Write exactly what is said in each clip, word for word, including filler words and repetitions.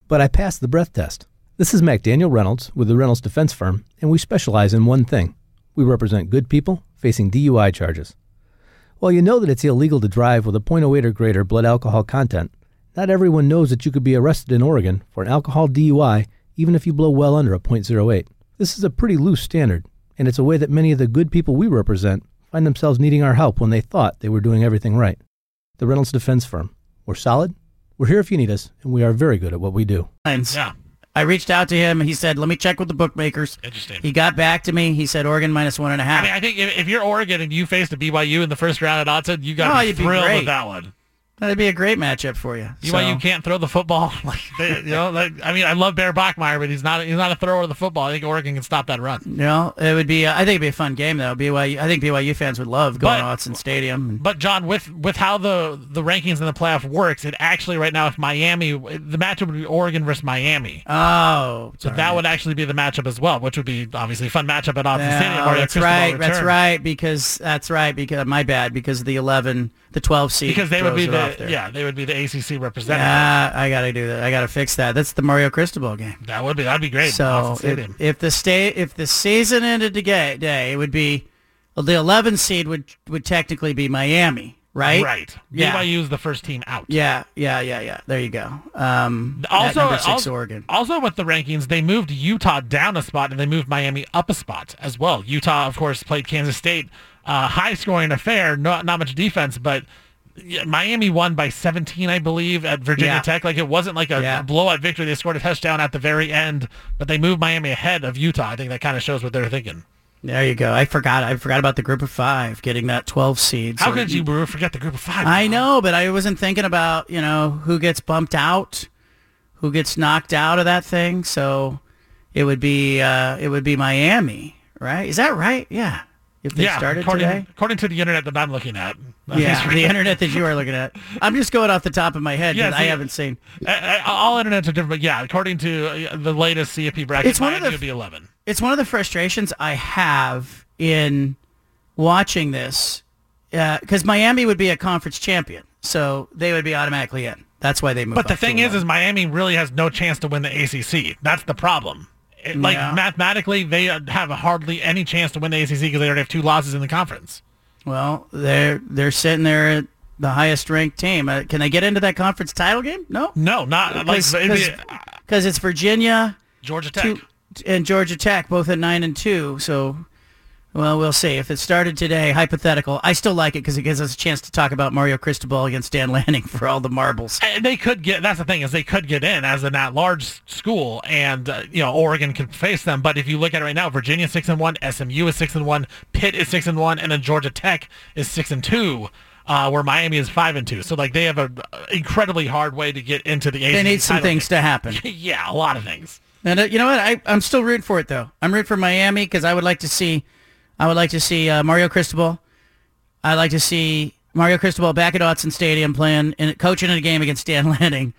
but I passed the breath test. This is McDaniel Reynolds with the Reynolds Defense Firm, and we specialize in one thing. We represent good people facing D U I charges. While you know that it's illegal to drive with a point oh eight or greater blood alcohol content, not everyone knows that you could be arrested in Oregon for an alcohol D U I even if you blow well under a point oh eight. This is a pretty loose standard, and it's a way that many of the good people we represent find themselves needing our help when they thought they were doing everything right. The Reynolds Defense Firm. We're solid, we're here if you need us, and we are very good at what we do. Yeah. I reached out to him. He said, let me check with the bookmakers. Interesting. He got back to me. He said Oregon minus one and a half. I mean, I think if, if you're Oregon and you faced a B Y U in the first round at Autzen, you got to Oh, be you'd be thrilled great. with that one. That'd be a great matchup for you. B Y U So- can't throw the football. Like they, you know, like, I mean, I love Bear Bachmeier, but he's not he's not a thrower of the football. I think Oregon can stop that run. No, it would be. Uh, I think it'd be a fun game though. B Y U. I think B Y U fans would love going But- to Autzen Stadium. But John, with with how the the rankings in the playoff works, it actually right now, if Miami, the matchup would be Oregon versus Miami. Oh, So that would actually be the matchup as well, which would be obviously a fun matchup at Autzen Yeah, Stadium. oh, Mario that's Cristobal right. That's return. right. Because that's right. Because my bad. Because the eleven, the twelve seed. Because they would throws be it off the there. yeah, they would be the A C C representative. Yeah, I gotta do that. I gotta fix that. That's the Mario Cristobal game. That would be that'd be great. So Autzen if, Stadium. if the stay if the season ended today, day, it would be well, the eleven seed would would technically be Miami, right? Right. Yeah. B Y U is the first team out. Yeah, yeah, yeah, yeah. There you go. Um, at Also, number six, also, Oregon. also with the rankings, they moved Utah down a spot and they moved Miami up a spot as well. Utah, of course, played Kansas State. Uh, high-scoring affair, not not much defense, but yeah, Miami won by seventeen, I believe, at Virginia Yeah. Tech. Like it wasn't like a Yeah. blowout victory. They scored a touchdown at the very end, but they moved Miami ahead of Utah. I think that kind of shows what they're thinking. There you go. I forgot. I forgot about the group of five getting that twelve seed. How So could you forget the group of five? I know, but I wasn't thinking about, you know, who gets bumped out, who gets knocked out of that thing. So it would be uh, it would be Miami, right? Is that right? Yeah. If they yeah, started according, today. according to the internet that I'm looking at. Yeah, the internet that you are looking at. I'm just going off the top of my head because Yeah, I see, haven't seen. Uh, uh, all internets are different, but yeah, according to uh, the latest C F P bracket, It's one of Miami the- would be eleven. It's one of the frustrations I have in watching this because Miami would be a conference champion, so they would be automatically in. That's why they moved. But the up to thing is, eleven. is Miami really has no chance to win the A C C. That's the problem. It, like Yeah. mathematically, they have hardly any chance to win the A C C because they already have two losses in the conference. Well, they're they're sitting there at the highest ranked team. Uh, can they get into that conference title game? No, No, not like it'd be, because it's Virginia, Georgia Tech. two, and Georgia Tech, both at nine and two. So, well, we'll see. If it started today, hypothetical, I still like it because it gives us a chance to talk about Mario Cristobal against Dan Lanning for all the marbles. And they could get. That's the thing is they could get in as an at-large school, and uh, you know Oregon can face them. But if you look at it right now, Virginia six and one, S M U is six and one, Pitt is six and one, and then Georgia Tech is six and two. Uh, where Miami is five and two, so like they have a incredibly hard way to get into the A C C. They need some title things game. to happen. Yeah, a lot of things. And uh, you know what? I, I'm still rooting for it though. I'm rooting for Miami because I would like to see, I would like to see uh, Mario Cristobal. I'd like to see Mario Cristobal back at Autzen Stadium playing and coaching in a game against Dan Lanning.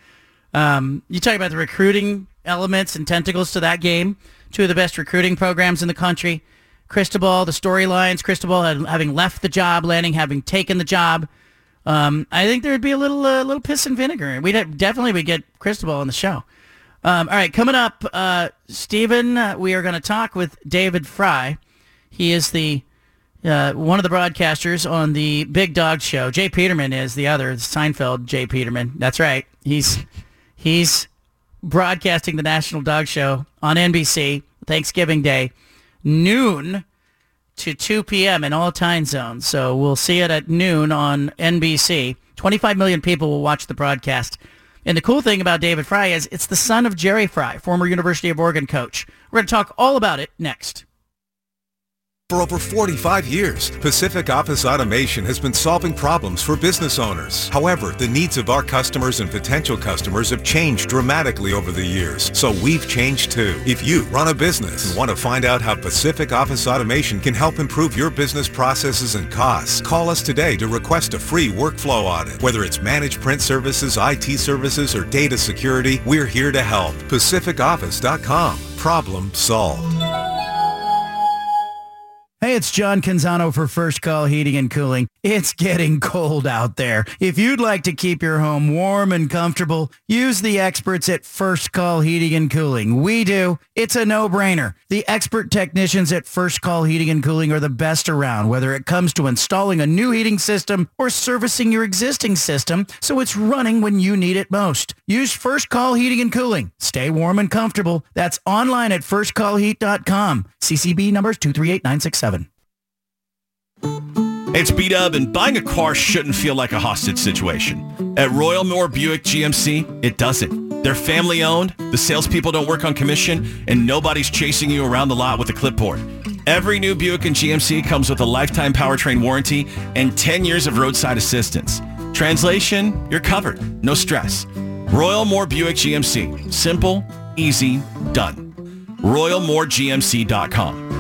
Um, you talk about the recruiting elements and tentacles to that game. Two of the best recruiting programs in the country. Cristobal, the storylines. Cristobal had, having left the job, Lanning having taken the job. Um, I think there would be a little, uh, little piss and vinegar. We'd have, definitely would get Cristobal on the show. Um, all right, coming up, uh, Stephen, uh, we are going to talk with David Fry. He is the uh, one of the broadcasters on the Big Dog Show. Jay Peterman is the other, Seinfeld Jay Peterman. That's right. He's he's broadcasting the National Dog Show on N B C Thanksgiving Day, noon to two p.m. in all time zones. So we'll see it at noon on N B C. twenty-five million people will watch the broadcast. And the cool thing about David Fry is it's the son of Jerry Fry, former University of Oregon coach. We're going to talk all about it next. For over forty-five years, Pacific Office Automation has been solving problems for business owners. However, the needs of our customers and potential customers have changed dramatically over the years, so we've changed too. If you run a business and want to find out how Pacific Office Automation can help improve your business processes and costs, call us today to request a free workflow audit. Whether it's managed print services, I T services, or data security, we're here to help. Pacific Office dot com. Problem solved. Hey, it's John Canzano for First Call Heating and Cooling. It's getting cold out there. If you'd like to keep your home warm and comfortable, use the experts at First Call Heating and Cooling. We do. It's a no-brainer. The expert technicians at First Call Heating and Cooling are the best around, whether it comes to installing a new heating system or servicing your existing system so it's running when you need it most. Use First Call Heating and Cooling. Stay warm and comfortable. That's online at first call heat dot com. C C B number is two three eight nine six seven. It's B-Dub, and buying a car shouldn't feel like a hostage situation. At Royal Moore Buick G M C, it doesn't. They're family-owned, the salespeople don't work on commission, and nobody's chasing you around the lot with a clipboard. Every new Buick and G M C comes with a lifetime powertrain warranty and ten years of roadside assistance. Translation, you're covered. No stress. Royal Moore Buick G M C. Simple, easy, done. royal moore g m c dot com.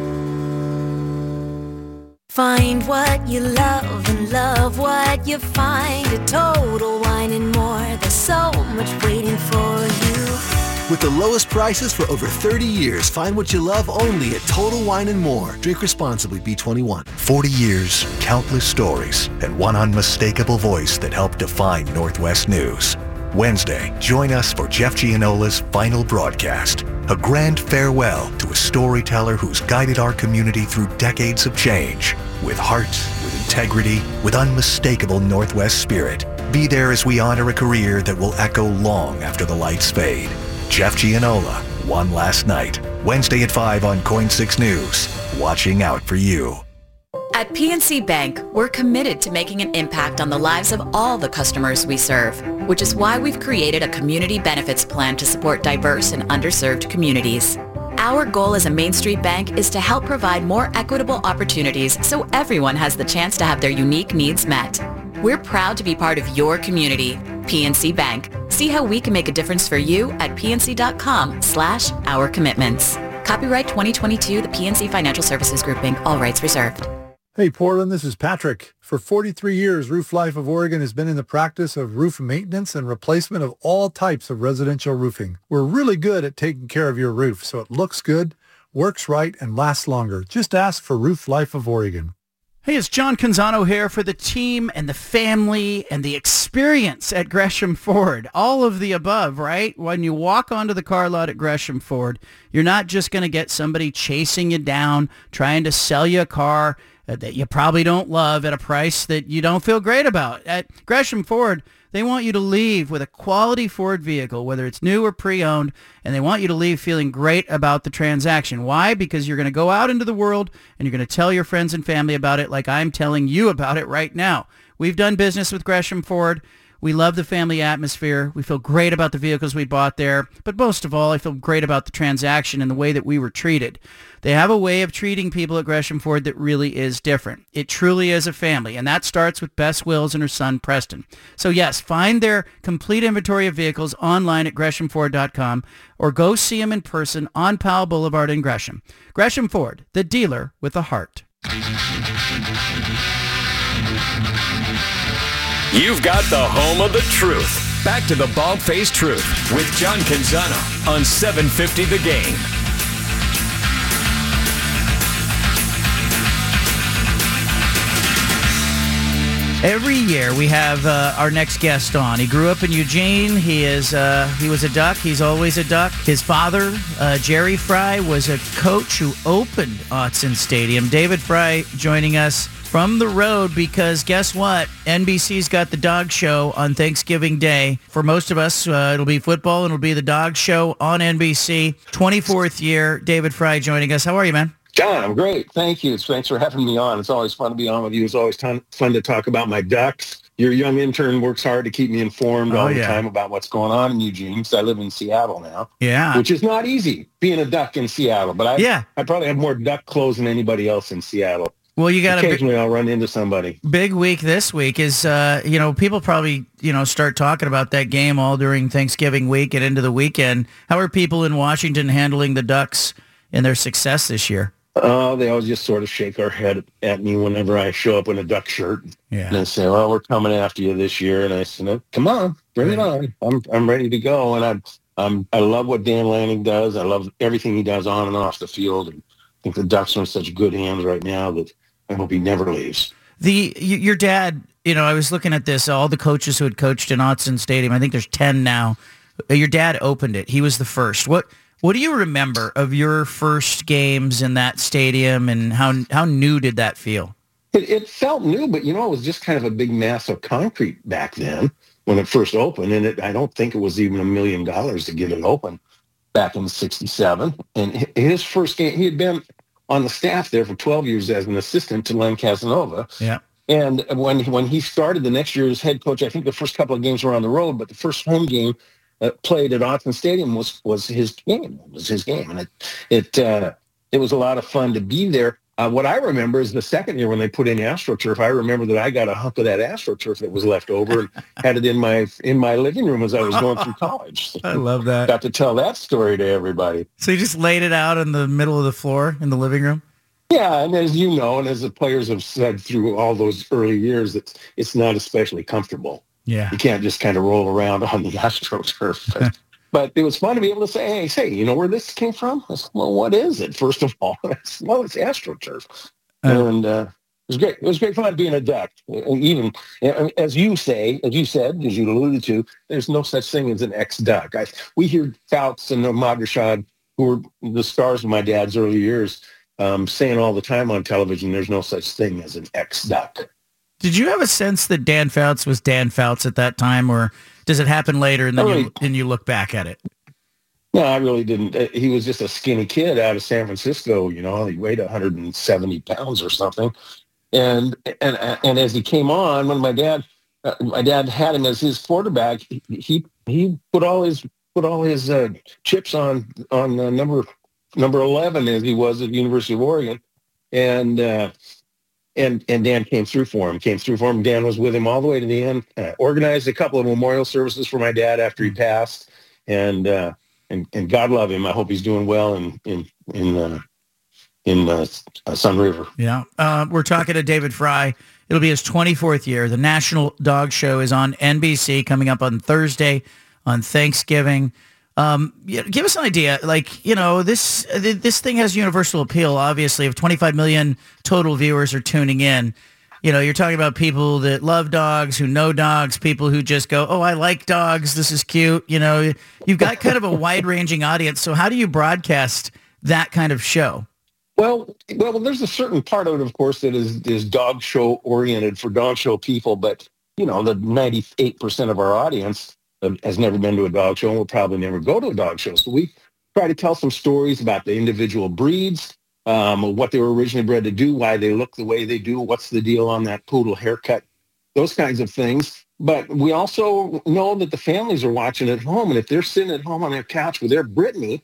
Find what you love and love what you find at Total Wine and More. There's so much waiting for you. With the lowest prices for over thirty years, find what you love only at Total Wine and More. Drink responsibly, B twenty-one. forty years, countless stories, and one unmistakable voice that helped define Northwest News. Wednesday, join us for Jeff Gianola's final broadcast, a grand farewell to a storyteller who's guided our community through decades of change. With heart, with integrity, with unmistakable Northwest spirit. Be there as we honor a career that will echo long after the lights fade. Jeff Gianola, One Last Night. Wednesday at five on Coin six News. Watching out for you. At P N C Bank, we're committed to making an impact on the lives of all the customers we serve, which is why we've created a community benefits plan to support diverse and underserved communities. Our goal as a Main Street bank is to help provide more equitable opportunities so everyone has the chance to have their unique needs met. We're proud to be part of your community. P N C Bank. See how we can make a difference for you at pnc.com slash our commitments. Copyright twenty twenty-two, the P N C Financial Services Grouping. All rights reserved. Hey, Portland, this is Patrick. For forty-three years, Roof Life of Oregon has been in the practice of roof maintenance and replacement of all types of residential roofing. We're really good at taking care of your roof so it looks good, works right, and lasts longer. Just ask for Roof Life of Oregon. Hey, it's John Canzano here for the team and the family and the experience at Gresham Ford. All of the above, right? When you walk onto the car lot at Gresham Ford, you're not just going to get somebody chasing you down, trying to sell you a car that you probably don't love at a price that you don't feel great about. At Gresham Ford, they want you to leave with a quality Ford vehicle, whether it's new or pre-owned, and they want you to leave feeling great about the transaction. Why? Because you're going to go out into the world and you're going to tell your friends and family about it like I'm telling you about it right now. We've done business with Gresham Ford. We love the family atmosphere. We feel great about the vehicles we bought there. But most of all, I feel great about the transaction and the way that we were treated. They have a way of treating people at Gresham Ford that really is different. It truly is a family, and that starts with Bess Wills and her son, Preston. So yes, find their complete inventory of vehicles online at gresham ford dot com or go see them in person on Powell Boulevard in Gresham. Gresham Ford, the dealer with a heart. You've got the home of the truth. Back to the Bald-Faced Truth with John Canzano on seven fifty The Game. Every year we have uh, our next guest on. He grew up in Eugene. He is uh, he was a Duck. He's always a Duck. His father, uh, Jerry Fry, was a coach who opened Autzen Stadium. David Fry joining us from the road because guess what? N B C's got the Dog Show on Thanksgiving Day. For most of us, uh, it'll be football and it'll be the Dog Show on N B C. twenty-fourth year, David Fry joining us. How are you, man? John, I'm great. Thank you. Thanks for having me on. It's always fun to be on with you. It's always ton, fun to talk about my Ducks. Your young intern works hard to keep me informed oh, all yeah. the time about what's going on in Eugene because I live in Seattle now. Yeah. Which is not easy, being a Duck in Seattle. But I, yeah. I probably have more Duck clothes than anybody else in Seattle. Well, you got occasionally a big, I'll run into somebody. Big week this week is, uh, you know, people probably, you know, start talking about that game all during Thanksgiving week and into the weekend. How are people in Washington handling the Ducks and their success this year? Oh, uh, they always just sort of shake their head at me whenever I show up in a Duck shirt. Yeah. And they say, well, we're coming after you this year. And I said, come on, bring it on. I'm I'm ready to go. And I I'm, I love what Dan Lanning does. I love everything he does on and off the field. And I think the Ducks are in such good hands right now that I hope he never leaves. The y- your dad, you know, I was looking at this, all the coaches who had coached in Autzen Stadium, I think there's ten now. Your dad opened it. He was the first. What What do you remember of your first games in that stadium, and how how new did that feel? It, it felt new, but, you know, it was just kind of a big mass of concrete back then when it first opened, and it, I don't think it was even a million dollars to get it open back in sixty-seven. And his first game, he had been on the staff there for twelve years as an assistant to Len Casanova. Yeah. And when when he started the next year as head coach, I think the first couple of games were on the road, but the first home game uh, played at Autzen Stadium was was his game. It was his game, and it it uh, it was a lot of fun to be there. Uh, what I remember is the second year when they put in AstroTurf. I remember that I got a hunk of that AstroTurf that was left over and had it in my in my living room as I was going through college. So I love that. Got to tell that story to everybody. So you just laid it out in the middle of the floor in the living room? Yeah, and as you know, and as the players have said through all those early years, it's it's not especially comfortable. Yeah. You can't just kind of roll around on the AstroTurf. But, but it was fun to be able to say, hey, say, you know where this came from? I said, well, what is it, first of all? I said, well, it's AstroTurf. Uh, and uh, it was great. It was great fun being a Duck. Even, as you say, as you said, as you alluded to, there's no such thing as an ex-Duck. I, we hear Fouts and Ahmad Rashad, who were the stars of my dad's early years, Um, saying all the time on television, there's no such thing as an ex-Duck. Did you have a sense that Dan Fouts was Dan Fouts at that time, or does it happen later and then really, you and you look back at it? No, I really didn't. He was just a skinny kid out of San Francisco. You know, he weighed one hundred seventy pounds or something. And and and as he came on, when my dad uh, my dad had him as his quarterback, he he put all his put all his uh, chips on on uh, number. number eleven as he was at the University of Oregon. And, uh, and, and Dan came through for him, came through for him. Dan was with him all the way to the end, uh, organized a couple of memorial services for my dad after he passed. And, uh, and, and God love him. I hope he's doing well in, in, in, uh, in uh, uh, Sun River. Yeah. Uh, we're talking to David Fry. It'll be his twenty-fourth year. The National Dog Show is on N B C coming up on Thursday on Thanksgiving. Um, give us an idea, like, you know, this this thing has universal appeal, obviously. If twenty-five million total viewers are tuning in, you know, you're talking about people that love dogs, who know dogs, people who just go, oh, I like dogs, this is cute. You know, you've got kind of a wide-ranging audience. So how do you broadcast that kind of show? Well, well, there's a certain part of it, of course, that is, is dog show oriented for dog show people. But, you know, the ninety-eight percent of our audience has never been to a dog show and will probably never go to a dog show. So we try to tell some stories about the individual breeds, um, what they were originally bred to do, why they look the way they do, what's the deal on that poodle haircut, those kinds of things. But we also know that the families are watching at home, and if they're sitting at home on their couch with their Brittany,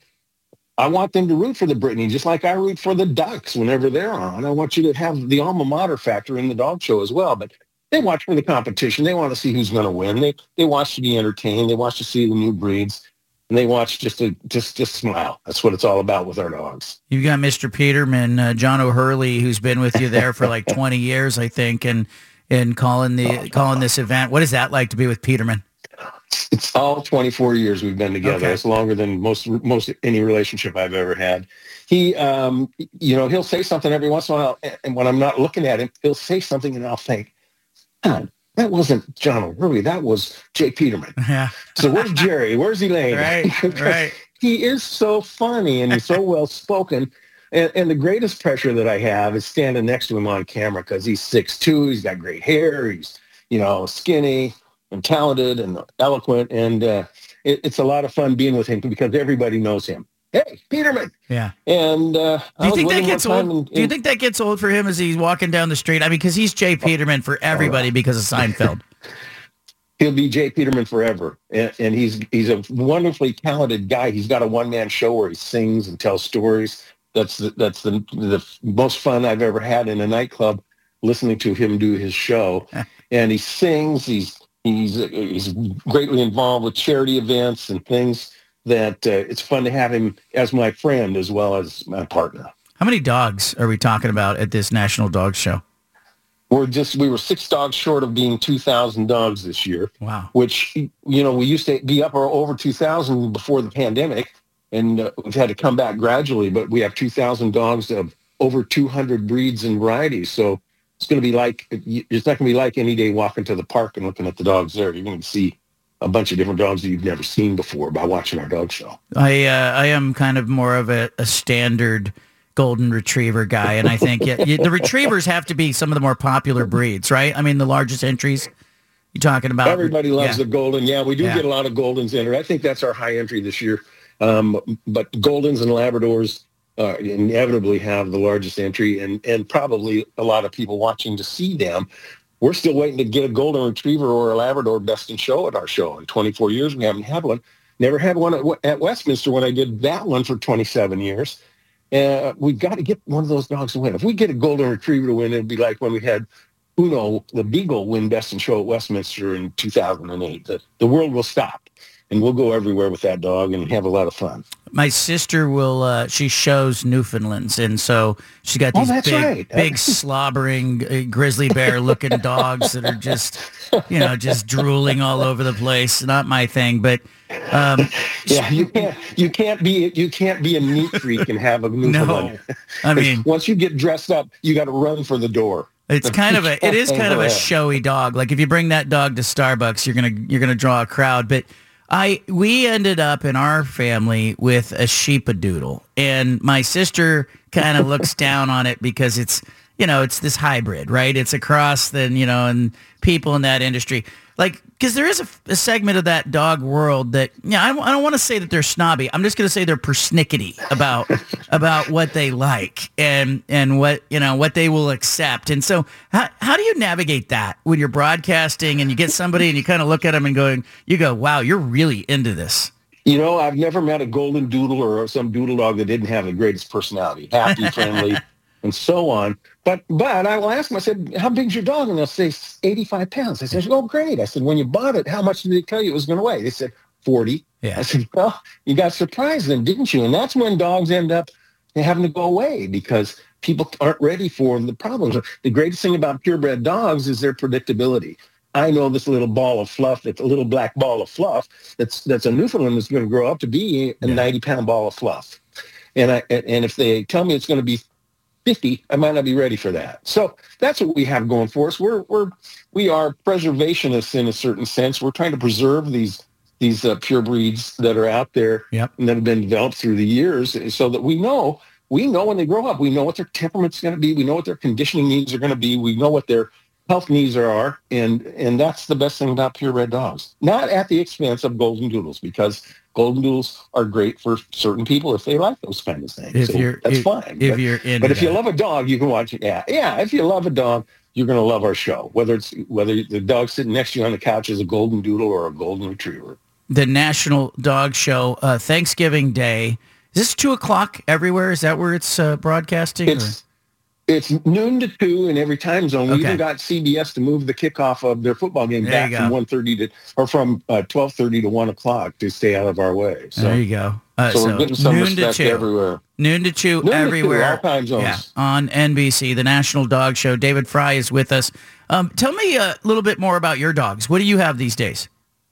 I want them to root for the Brittany, just like I root for the Ducks whenever they're on. I want you to have the alma mater factor in the dog show as well. But they watch for the competition. They want to see who's going to win. They they watch to be entertained. They watch to see the new breeds, and they watch just to just just smile. That's what it's all about with our dogs. You've got Mister Peterman, uh, John O'Hurley, who's been with you there for like twenty years, I think, and and calling the oh, calling this event. What is that like to be with Peterman? It's all twenty-four years we've been together. Okay. It's longer than most most any relationship I've ever had. He, um, you know, he'll say something every once in a while, and when I'm not looking at him, he'll say something, and I'll think, God, that wasn't John O'Hurley. That was Jay Peterman. Yeah. So where's Jerry? Where's Elaine? Right, right. He is so funny and he's so well spoken. And, and the greatest pressure that I have is standing next to him on camera because he's six two. He's got great hair. He's, you know, skinny and talented and eloquent. And uh, it, it's a lot of fun being with him because everybody knows him. Hey, Peterman. Yeah. And uh, do you think that gets old? In, in, do you think that gets old for him as he's walking down the street? I mean, because he's Jay Peterman for everybody because of Seinfeld. He'll be Jay Peterman forever, and, and he's he's a wonderfully talented guy. He's got a one man show where he sings and tells stories. That's the, that's the the most fun I've ever had in a nightclub, listening to him do his show. And he sings. He's he's he's greatly involved with charity events and things. That uh, it's fun to have him as my friend as well as my partner. How many dogs are we talking about at this National Dog Show? We're just we were six dogs short of being two thousand dogs this year. Wow! Which, you know, we used to be up or over two thousand before the pandemic, and uh, we've had to come back gradually, but we have two thousand dogs of over two hundred breeds and varieties. So it's going to be like, it's not going to be like any day walking to the park and looking at the dogs there. You're going to see a bunch of different dogs that you've never seen before by watching our dog show. I uh, I am kind of more of a, a standard golden retriever guy, and I think yeah, you, the retrievers have to be some of the more popular breeds, right? I mean, the largest entries you're talking about. Everybody loves yeah. the golden. Yeah, we do yeah. get a lot of goldens in. I think that's our high entry this year. Um, but goldens and Labradors uh, inevitably have the largest entry, and, and probably a lot of people watching to see them. We're still waiting to get a golden retriever or a Labrador best in show at our show. In twenty-four years, we haven't had one. Never had one at, at Westminster when I did that one for twenty-seven years. Uh, we've got to get one of those dogs to win. If we get a golden retriever to win, it'd be like when we had Uno, the Beagle, win best in show at Westminster in two thousand eight. The, the world will stop, and we'll go everywhere with that dog and have a lot of fun. My sister will, uh, she shows Newfoundlands, and so she's got these oh, that's big, right. big slobbering uh, grizzly bear-looking dogs that are just, you know, just drooling all over the place. Not my thing, but um, yeah, you can't, you can't be, you can't be a neat freak and have a Newfoundland. No, I mean, once you get dressed up, you got to run for the door. It's kind of a, it is kind of a showy dog. Like if you bring that dog to Starbucks, you're gonna, you're gonna draw a crowd, but. I we ended up in our family with a sheepadoodle, and my sister kind of looks down on it because it's, you know, it's this hybrid, right? It's a cross, then, you know, and people in that industry, like, because there is a, a segment of that dog world that, yeah, I, I don't want to say that they're snobby. I'm just going to say they're persnickety about about what they like and and what, you know, what they will accept. And so how how do you navigate that when you're broadcasting and you get somebody and you kind of look at them and going, you go, wow, you're really into this. You know, I've never met a golden doodle or some doodle dog that didn't have the greatest personality, happy, friendly, and so on. But but I will ask them, I said, how big's your dog? And they'll say eighty-five pounds. I said, oh, great. I said, when you bought it, how much did they tell you it was going to weigh? They said, forty. Yeah. I said, well, you got surprised then, didn't you? And that's when dogs end up having to go away because people aren't ready for the problems. The greatest thing about purebred dogs is their predictability. I know this little ball of fluff, that's a little black ball of fluff, that's that's a Newfoundland that's going to grow up to be a ninety-pound ball of fluff. And I and if they tell me it's going to be fifty, I might not be ready for that. So that's what we have going for us. We're we're we are preservationists in a certain sense. We're trying to preserve these these uh, pure breeds that are out there yep. and that have been developed through the years, so that we know we know when they grow up, we know what their temperament's going to be, we know what their conditioning needs are going to be, we know what their health needs are, and and that's the best thing about purebred dogs. Not at the expense of golden doodles, because golden doodles are great for certain people if they like those kind of things. If so you're, that's if, fine. If but, you're in but if that. you love a dog, you can watch it. Yeah, yeah. If you love a dog, you're going to love our show. Whether it's whether the dog sitting next to you on the couch is a golden doodle or a golden retriever. The National Dog Show, uh, Thanksgiving Day. Is this two o'clock everywhere? Is that where it's uh, broadcasting? It's, It's noon to two in every time zone. We Okay. even got C B S to move the kickoff of their football game There back you from go. one thirty to or from uh, twelve thirty to one o'clock to stay out of our way. So, There you go. Uh, so, we're getting some noon to respect two. everywhere. Noon to two Noon to two, everywhere. all time zones. Yeah, on N B C, the National Dog Show. David Fry is with us. Um, tell me a little bit more about your dogs. What do you have these days?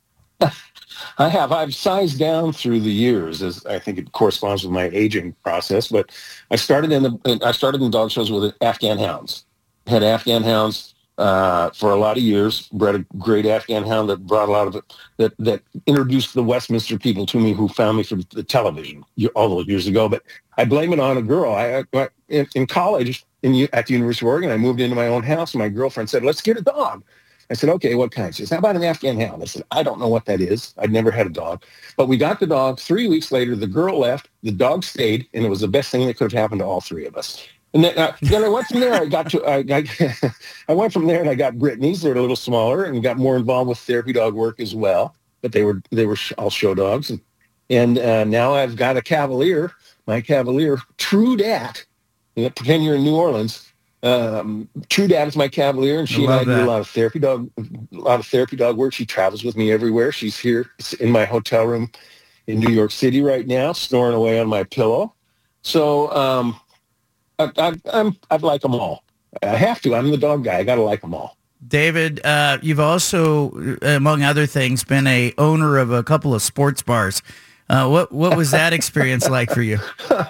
I have. I've sized down through the years, as I think it corresponds with my aging process. But I started in the I started in dog shows with Afghan hounds. Had Afghan hounds uh, for a lot of years. Bred a great Afghan hound that brought a lot of it. That that introduced the Westminster people to me, who found me from the television all those years ago. But I blame it on a girl. I, I in, in college in at the University of Oregon, I moved into my own house, and my girlfriend said, "Let's get a dog." I said, okay, what kind? She said, how about an Afghan hound? I said, I don't know what that is. I'd never had a dog. But we got the dog. Three weeks later, the girl left. The dog stayed, and it was the best thing that could have happened to all three of us. And then, uh, then I went from there. I got to I, I, I went from there, and I got Brittany's. They're a little smaller, and got more involved with therapy dog work as well. But they were they were all show dogs, and and uh, now I've got a Cavalier, my Cavalier, True Dat. You know, pretend you're in New Orleans. Um, True Dad is my Cavalier, and she I and I love do that. a lot of therapy dog, a lot of therapy dog work. She travels with me everywhere. She's here in my hotel room in New York City right now, snoring away on my pillow. So um, I, I, I'm I like them all. I have to. I'm the dog guy. I got to like them all. David, uh, you've also, among other things, been a owner of a couple of sports bars. Uh, what what was that experience like for you?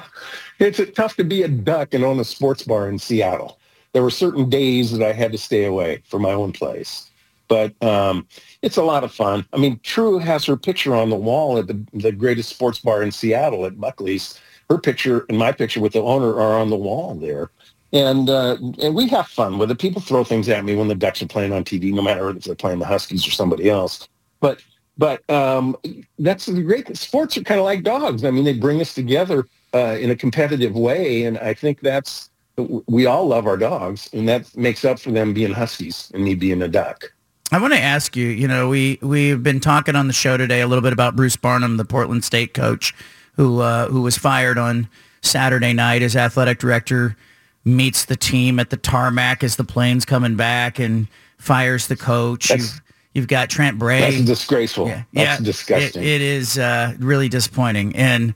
It's tough to be a Duck and own a sports bar in Seattle. There were certain days that I had to stay away from my own place. But um, it's a lot of fun. I mean, True has her picture on the wall at the, the greatest sports bar in Seattle at Buckley's. Her picture and my picture with the owner are on the wall there. And uh, and we have fun with it. People throw things at me when the Ducks are playing on T V, no matter if they're playing the Huskies or somebody else. But but um, that's the great. Sports are kind of like dogs. I mean, they bring us together uh, in a competitive way, and I think that's we all love our dogs, and that makes up for them being Huskies and me being a Duck. I want to ask you. You know, we we've been talking on the show today a little bit about Bruce Barnum, the Portland State coach, who uh, who was fired on Saturday night as athletic director. Meets the team at the tarmac as the plane's coming back and fires the coach. You've, you've got Trent Bray. That's disgraceful. Yeah, yeah, that's disgusting. It, it is uh, really disappointing. And,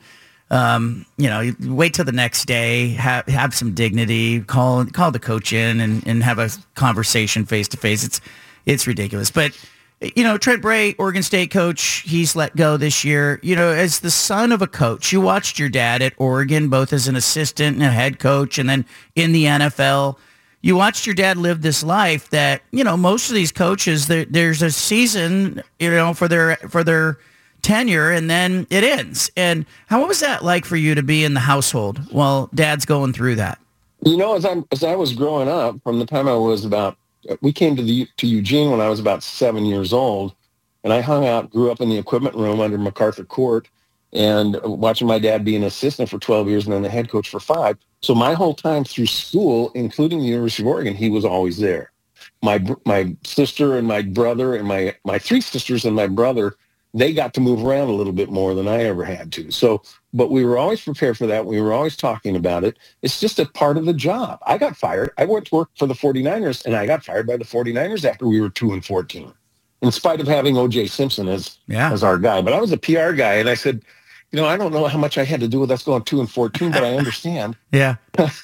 um, you know, you wait till the next day, have have some dignity, call call the coach in and, and have a conversation face-to-face. It's, it's ridiculous. But, you know, Trent Bray, Oregon State coach, he's let go this year. You know, as the son of a coach, you watched your dad at Oregon, both as an assistant and a head coach, and then in the N F L. You watched your dad live this life that, you know, most of these coaches, there, there's a season, you know, for their for their tenure, and then it ends. And how was that like for you to be in the household while dad's going through that? You know, as I as I was growing up, from the time I was about we came to the to Eugene when I was about seven years old, and I hung out, grew up in the equipment room under MacArthur Court, and watching my dad be an assistant for twelve years and then the head coach for five. So my whole time through school, including the University of Oregon, he was always there. My my sister and my brother and my my three sisters and my brother, they got to move around a little bit more than I ever had to. So, but we were always prepared for that. We were always talking about it. It's just a part of the job. I got fired. I went to work for the 49ers, and I got fired by the 49ers after we were two and fourteen, in spite of having O J Simpson as, yeah. as our guy. But I was a P R guy, and I said, you know, I don't know how much I had to do with us going two and fourteen, but I understand. Yeah.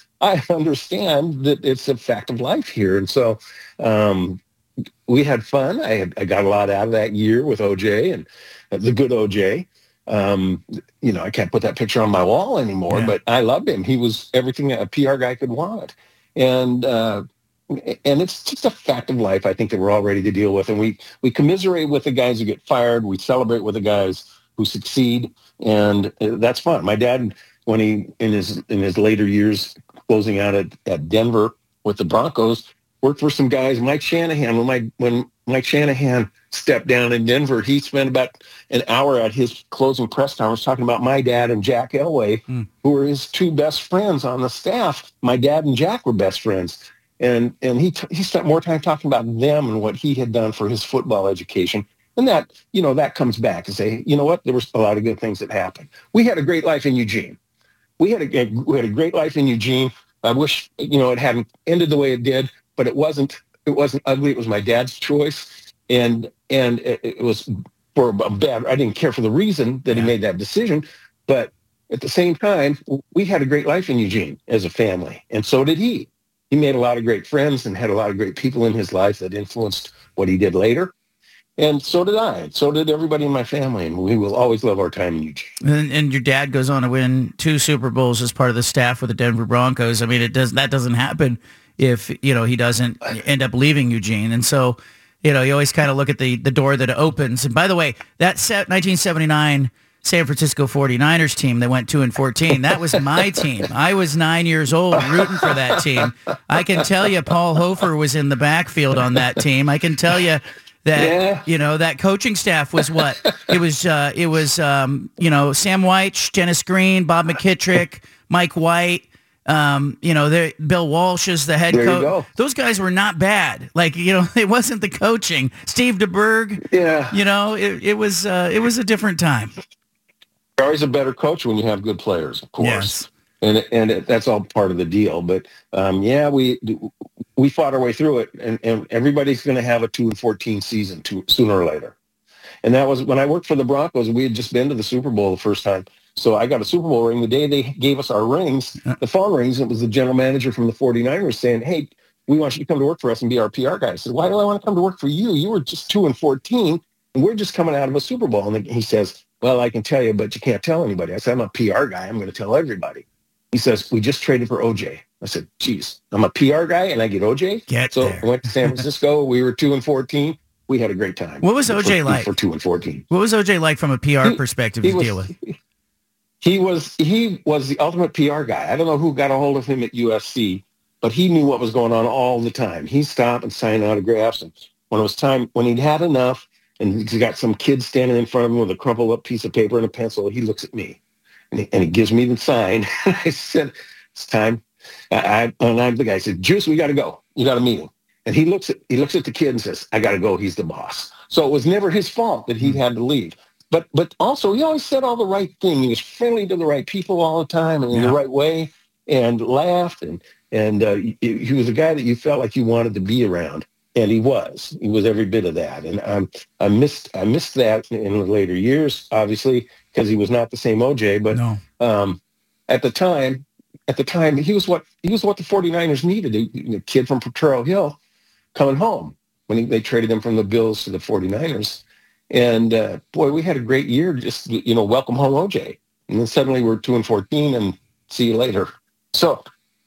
I understand that it's a fact of life here. And so um, we had fun. I, had, I got a lot out of that year with O J and uh, the good O J. Um, you know, I can't put that picture on my wall anymore, yeah. but I loved him. He was everything that a P R guy could want. And uh, and it's just a fact of life, I think, that we're all ready to deal with. And we, we commiserate with the guys who get fired. We celebrate with the guys who succeed. And that's fun. My dad, when he, in his in his later years, closing out at, at Denver with the Broncos, worked for some guys. Mike Shanahan, when, my, when Mike Shanahan stepped down in Denver, he spent about an hour at his closing press conference talking about my dad and Jack Elway, mm. who were his two best friends on the staff. My dad and Jack were best friends. And and he t- he spent more time talking about them and what he had done for his football education. And that, you know, that comes back and say, you know what, there was a lot of good things that happened. We had a great life in Eugene. We had a, we had a great life in Eugene. I wish, you know, it hadn't ended the way it did, but it wasn't, it wasn't ugly. It was my dad's choice. And, and it, it was for a bad, I didn't care for the reason that yeah. he made that decision. But at the same time, we had a great life in Eugene as a family. And so did he. He made a lot of great friends and had a lot of great people in his life that influenced what he did later. And so did I. And so did everybody in my family. And we will always love our time in Eugene. And, and your dad goes on to win two Super Bowls as part of the staff with the Denver Broncos. I mean, it does that doesn't happen if, you know, he doesn't end up leaving Eugene. And so, you know, you always kind of look at the, the door that opens. And by the way, that set nineteen seventy-nine San Francisco 49ers team that went two and fourteen, that was my team. I was nine years old rooting for that team. I can tell you Paul Hofer was in the backfield on that team. I can tell you that, yeah. you know, that coaching staff was what? It was, uh, it was um, you know, Sam White, Dennis Green, Bob McKittrick, Mike White, um, you know, Bill Walsh is the head coach. Those guys were not bad. Like, you know, it wasn't the coaching. Steve DeBerg, yeah. you know, it, it was uh, it was a different time. You're always a better coach when you have good players, of course. Yes. And and it, that's all part of the deal. But, um, yeah, we we fought our way through it, and, and everybody's going to have a two and fourteen season too, sooner or later. And that was when I worked for the Broncos. We had just been to the Super Bowl the first time. So I got a Super Bowl ring. The day they gave us our rings, the phone rings, it was the general manager from the 49ers saying, hey, we want you to come to work for us and be our P R guy. I said, why do I want to come to work for you? You were just two and fourteen, and we're just coming out of a Super Bowl. And he says, well, I can tell you, but you can't tell anybody. I said, I'm a P R guy. I'm going to tell everybody. He says, we just traded for O J. I said, geez, I'm a P R guy and I get O J? Get so there. I went to San Francisco. We were two and fourteen. We had a great time. What was O J for, like? For two and fourteen. What was O J like from a P R he, perspective he to was, deal with? He was he was the ultimate P R guy. I don't know who got a hold of him at U S C, but he knew what was going on all the time. He'd stop and sign autographs. And when it was time, when he'd had enough, and he's got some kid standing in front of him with a crumpled up piece of paper and a pencil, he looks at me, and he, and he gives me the sign. I said, it's time. I, I, and I'm the guy. I said, Juice, we got to go. You got a meeting. And he looks at he looks at the kid and says, I got to go. He's the boss. So it was never his fault that he had to leave. But but also, he always said all the right thing. He was friendly to the right people all the time and in yeah. the right way, and laughed. And, and uh, he, he was a guy that you felt like you wanted to be around. And he was. He was every bit of that. And um, I missed I missed that in the later years, obviously, because he was not the same O J. But no. um, at the time, at the time, he was what he was what the 49ers needed. A, a kid from Potrero Hill coming home when he, they traded him from the Bills to the 49ers. And uh, boy, we had a great year. Just, you know, welcome home, O J. And then suddenly we're two and fourteen, and see you later. So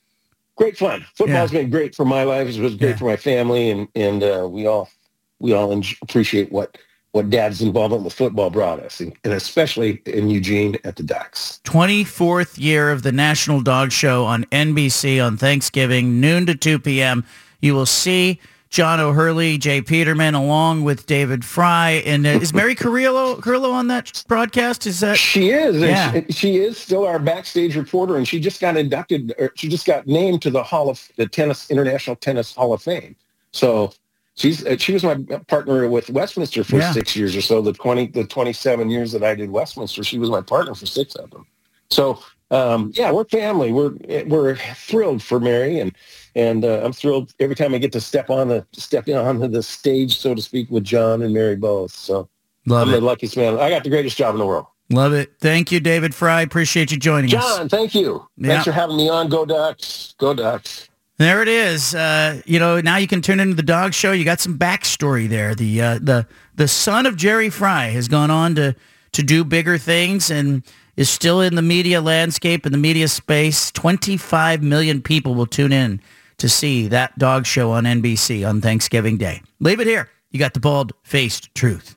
great fun. Football's yeah. been great for my life. It was great yeah. for my family, and and uh, we all we all enjoy, appreciate what what Dad's involvement with football brought us, and, and especially in Eugene at the Ducks. twenty-fourth year of the National Dog Show on N B C on Thanksgiving, noon to two p.m. You will see John O'Hurley, Jay Peterman, along with David Fry. And uh, is Mary Carrillo, Carrillo on that broadcast? Is that she is? Yeah. She, she is still our backstage reporter, and she just got inducted. Or she just got named to the Hall of the Tennis International Tennis Hall of Fame. So she's uh, she was my partner with Westminster for yeah. six years or so. The twenty the twenty-seven years that I did Westminster, she was my partner for six of them. So um, yeah, we're family. We're we're thrilled for Mary, and. And uh, I'm thrilled every time I get to step on the step in onto the stage, so to speak, with John and Mary both. So Love I'm it. the luckiest man. I got the greatest job in the world. Love it. Thank you, David Fry. Appreciate you joining John, us. John, thank you. Yeah. Thanks for having me on. Go Ducks. Go Ducks. There it is. Uh, you know, now you can tune into the Dog Show. You got some backstory there. The uh, the the son of Jerry Fry has gone on to to do bigger things and is still in the media landscape, in the media space. twenty-five million people will tune in to see that Dog Show on N B C on Thanksgiving Day. Leave it here. You got the bald-faced truth.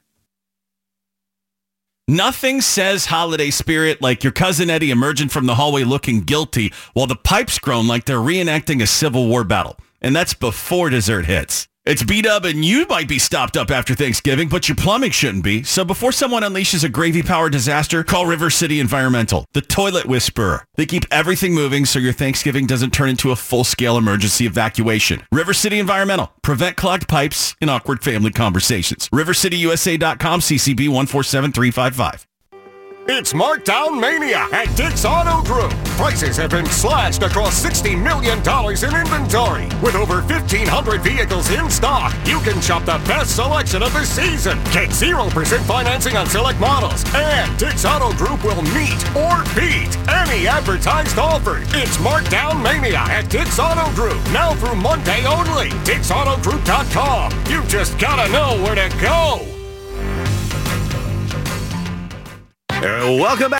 Nothing says holiday spirit like your cousin Eddie emerging from the hallway looking guilty while the pipes groan like they're reenacting a Civil War battle. And that's before dessert hits. It's B-Dub, and you might be stopped up after Thanksgiving, but your plumbing shouldn't be. So before someone unleashes a gravy-powered disaster, call River City Environmental, the toilet whisperer. They keep everything moving so your Thanksgiving doesn't turn into a full-scale emergency evacuation. River City Environmental. Prevent clogged pipes and awkward family conversations. river city u s a dot com, C C B one four seven three five five. It's Markdown Mania at Dick's Auto Group. Prices have been slashed across sixty million dollars in inventory. With over fifteen hundred vehicles in stock, you can shop the best selection of the season. Get zero percent financing on select models. And Dick's Auto Group will meet or beat any advertised offer. It's Markdown Mania at Dick's Auto Group. Now through Monday only. Dicks Auto Group dot com. You just gotta know where to go. Uh, welcome back.